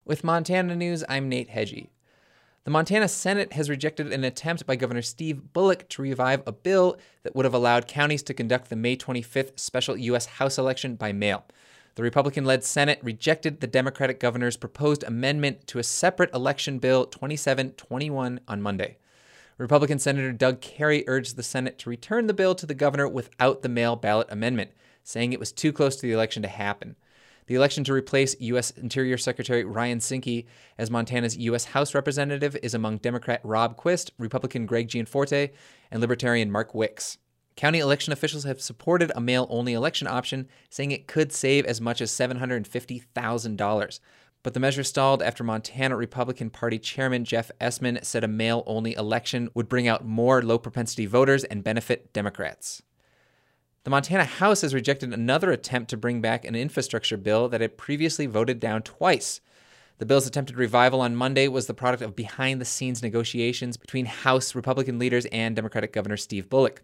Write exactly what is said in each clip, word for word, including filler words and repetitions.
With Montana News, I'm Nate Hedgie. The Montana Senate has rejected an attempt by Governor Steve Bullock to revive a bill that would have allowed counties to conduct the May twenty-fifth special U S House election by mail. The Republican-led Senate rejected the Democratic governor's proposed amendment to a separate election bill twenty-seven twenty-one on Monday. Republican Senator Doug Carey urged the Senate to return the bill to the governor without the mail ballot amendment, saying it was too close to the election to happen. The election to replace U S Interior Secretary Ryan Zinke as Montana's U S House representative is among Democrat Rob Quist, Republican Greg Gianforte, and Libertarian Mark Wicks. County election officials have supported a mail-only election option, saying it could save as much as seven hundred fifty thousand dollars. But the measure stalled after Montana Republican Party Chairman Jeff Essman said a mail-only election would bring out more low-propensity voters and benefit Democrats. The Montana House has rejected another attempt to bring back an infrastructure bill that had previously voted down twice. The bill's attempted revival on Monday was the product of behind-the-scenes negotiations between House Republican leaders and Democratic Governor Steve Bullock.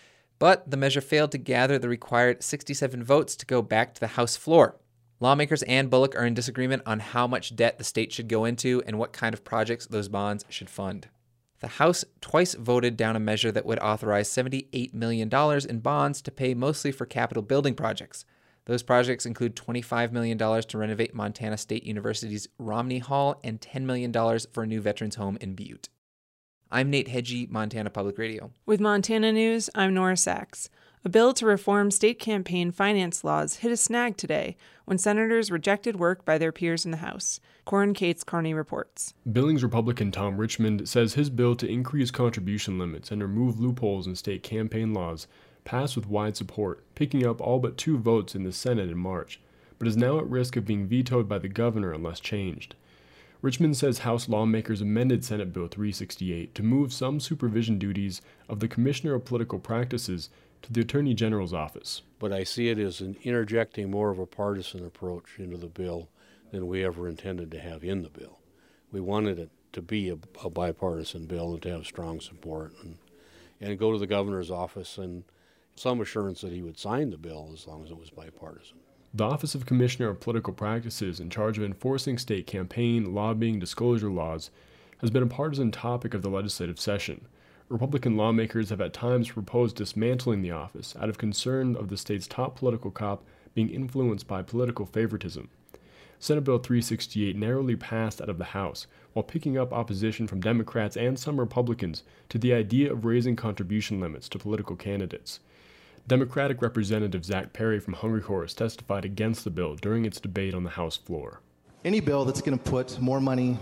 But the measure failed to gather the required sixty-seven votes to go back to the House floor. Lawmakers and Bullock are in disagreement on how much debt the state should go into and what kind of projects those bonds should fund. The House twice voted down a measure that would authorize seventy-eight million dollars in bonds to pay mostly for capital building projects. Those projects include twenty-five million dollars to renovate Montana State University's Romney Hall and ten million dollars for a new veterans home in Butte. I'm Nate Hedgie, Montana Public Radio. With Montana News, I'm Nora Sachs. A bill to reform state campaign finance laws hit a snag today when senators rejected work by their peers in the House. Corin Cates Carney reports. Billings Republican Tom Richmond says his bill to increase contribution limits and remove loopholes in state campaign laws passed with wide support, picking up all but two votes in the Senate in March, but is now at risk of being vetoed by the governor unless changed. Richmond says House lawmakers amended Senate Bill three sixty-eight to move some supervision duties of the Commissioner of Political Practices to the Attorney General's office. But I see it as an interjecting more of a partisan approach into the bill than we ever intended to have in the bill. We wanted it to be a, a bipartisan bill and to have strong support and, and go to the governor's office and some assurance that he would sign the bill as long as it was bipartisan. The Office of Commissioner of Political Practices, in charge of enforcing state campaign, lobbying, disclosure laws, has been a partisan topic of the legislative session. Republican lawmakers have at times proposed dismantling the office out of concern of the state's top political cop being influenced by political favoritism. Senate Bill three sixty-eight narrowly passed out of the House, while picking up opposition from Democrats and some Republicans to the idea of raising contribution limits to political candidates. Democratic Representative Zach Perry from Hungry Horse testified against the bill during its debate on the House floor. Any bill that's going to put more money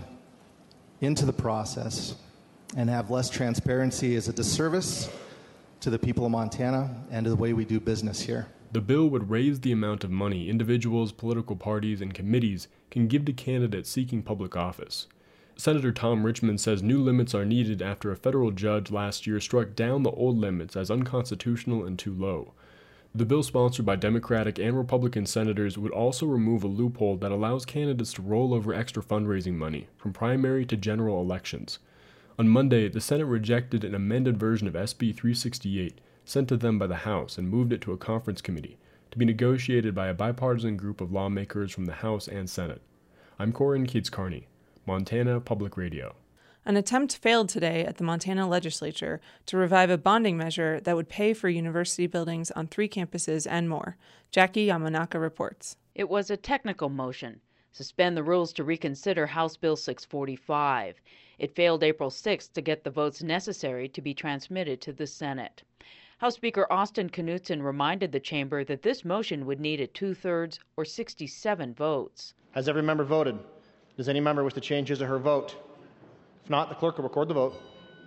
into the process and have less transparency is a disservice to the people of Montana and to the way we do business here. The bill would raise the amount of money individuals, political parties, and committees can give to candidates seeking public office. Senator Tom Richmond says new limits are needed after a federal judge last year struck down the old limits as unconstitutional and too low. The bill, sponsored by Democratic and Republican senators, would also remove a loophole that allows candidates to roll over extra fundraising money from primary to general elections. On Monday, the Senate rejected an amended version of S B three sixty-eight sent to them by the House and moved it to a conference committee to be negotiated by a bipartisan group of lawmakers from the House and Senate. I'm Corin Cates Carney, Montana Public Radio. An attempt failed today at the Montana legislature to revive a bonding measure that would pay for university buildings on three campuses and more. Jackie Yamanaka reports. It was a technical motion. Suspend the rules to reconsider House Bill six forty-five. It failed April sixth to get the votes necessary to be transmitted to the Senate. House Speaker Austin Knudsen reminded the chamber that this motion would need a two-thirds or sixty-seven votes. Has every member voted? Does any member wish to change his or her vote? If not, the clerk will record the vote.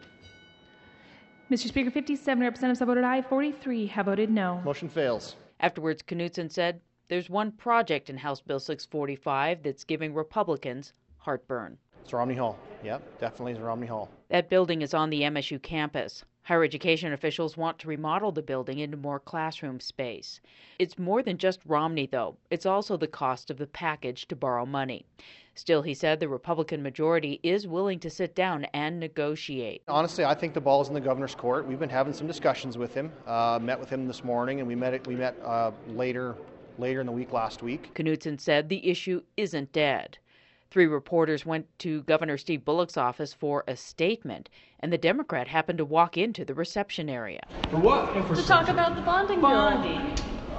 Mister Speaker, fifty-seven representatives have voted aye, forty-three have voted no. Motion fails. Afterwards, Knudsen said, there's one project in House Bill six forty-five that's giving Republicans heartburn. It's Romney Hall. Yep, definitely is Romney Hall. That building is on the M S U campus. Higher education officials want to remodel the building into more classroom space. It's more than just Romney, though. It's also the cost of the package to borrow money. Still, he said the Republican majority is willing to sit down and negotiate. Honestly, I think the ball is in the governor's court. We've been having some discussions with him. Uh, met with him this morning, and we met we met uh, later later in the week last week. Knudsen said the issue isn't dead. Three reporters went to Governor Steve Bullock's office for a statement, and the Democrat happened to walk into the reception area. For what? To talk about the bonding bill. Bonding.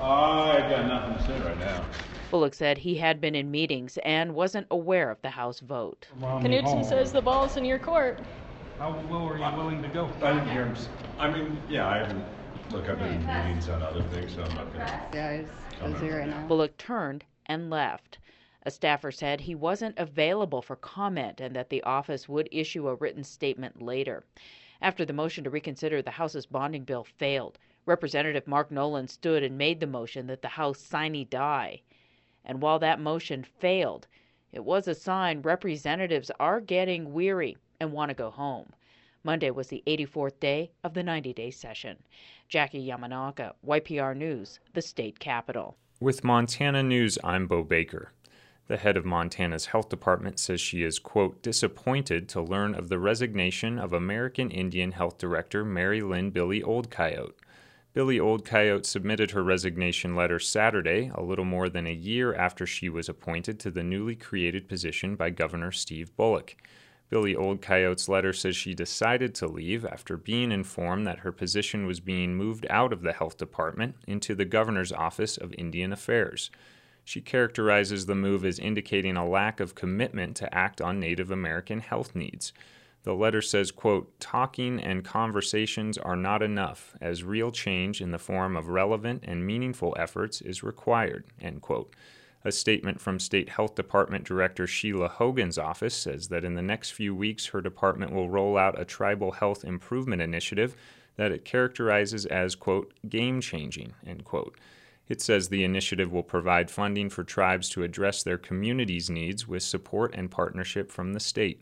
I got nothing to say right now. Bullock said he had been in meetings and wasn't aware of the House vote. Knudsen says the ball's in your court. How low are you willing to go? I didn't hear him. I mean, yeah, I haven't. Look, I've been in meetings on other things, so I'm not going to. Yeah, he's busy right now. Bullock turned and left. A staffer said he wasn't available for comment and that the office would issue a written statement later. After the motion to reconsider the House's bonding bill failed, Representative Mark Nolan stood and made the motion that the House sine die. And while that motion failed, it was a sign representatives are getting weary and want to go home. Monday was the eighty-fourth day of the ninety-day session. Jackie Yamanaka, Y P R News, the state capital. With Montana News, I'm Bo Baker. The head of Montana's health department says she is, quote, disappointed to learn of the resignation of American Indian Health Director Mary Lynn Billy Old Coyote. Billy Old Coyote submitted her resignation letter Saturday, a little more than a year after she was appointed to the newly created position by Governor Steve Bullock. Billy Old Coyote's letter says she decided to leave after being informed that her position was being moved out of the health department into the governor's office of Indian Affairs. She characterizes the move as indicating a lack of commitment to act on Native American health needs. The letter says, quote, talking and conversations are not enough, as real change in the form of relevant and meaningful efforts is required, end quote. A statement from State Health Department Director Sheila Hogan's office says that in the next few weeks her department will roll out a tribal health improvement initiative that it characterizes as, quote, game-changing, end quote. It says the initiative will provide funding for tribes to address their communities' needs with support and partnership from the state.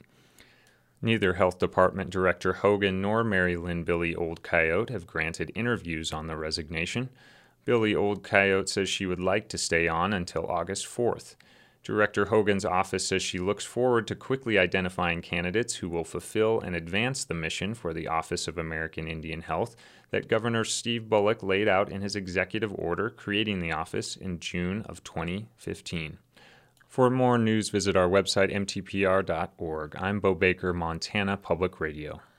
Neither Health Department Director Hogan nor Mary Lynn Billy Old Coyote have granted interviews on the resignation. Billy Old Coyote says she would like to stay on until August fourth. Director Hogan's office says she looks forward to quickly identifying candidates who will fulfill and advance the mission for the Office of American Indian Health that Governor Steve Bullock laid out in his executive order creating the office in June of twenty fifteen. For more news, visit our website, m t p r dot org. I'm Bo Baker, Montana Public Radio.